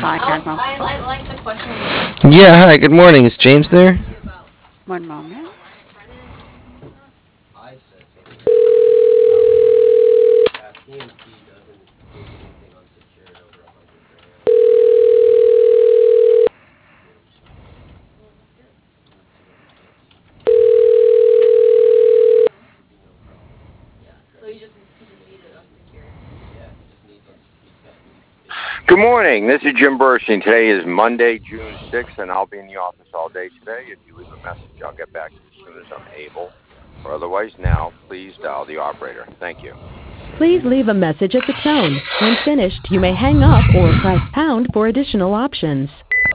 Hi, Admiral. I like the question. Yeah, hi, good morning. Is James there? One moment. Good morning. This is Jim Burstein. Today is Monday, June 6th, and I'll be in the office all day today. If you leave a message, I'll get back to you as soon as I'm able. Or otherwise, now, please dial the operator. Thank you. Please leave a message at the tone. When finished, you may hang up or press pound for additional options.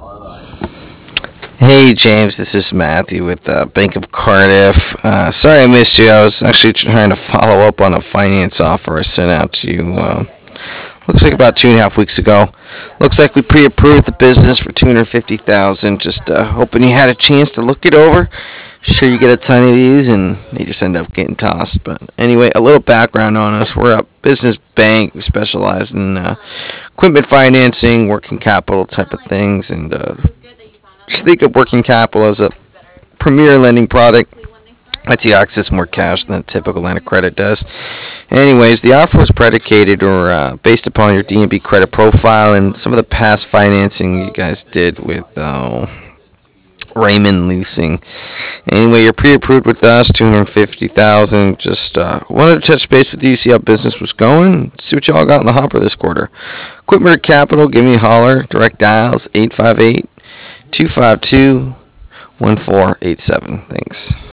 Hey, James, this is Matthew with Bank of Cardiff. Sorry I missed you. I was actually trying to follow up on a finance offer I sent out to you. Looks like about 2.5 weeks ago. Looks like we pre-approved the business for $250,000. Just hoping you had a chance to look it over. Sure, you get a ton of these, and they just end up getting tossed. But anyway, a little background on us: we're a business bank. We specialize in equipment financing, working capital type of things, and just think of working capital as a premier lending product. Lets you access more cash than a typical line of credit does. Anyways, the offer was predicated or based upon your D&B credit profile and some of the past financing you guys did with Raymond Leasing. Anyway, you're pre-approved with us, 250,000. Just wanted to touch base with you, see how business was going, see what y'all got in the hopper this quarter. Equipment Capital, give me a holler. Direct dials 858-252-1487. Thanks.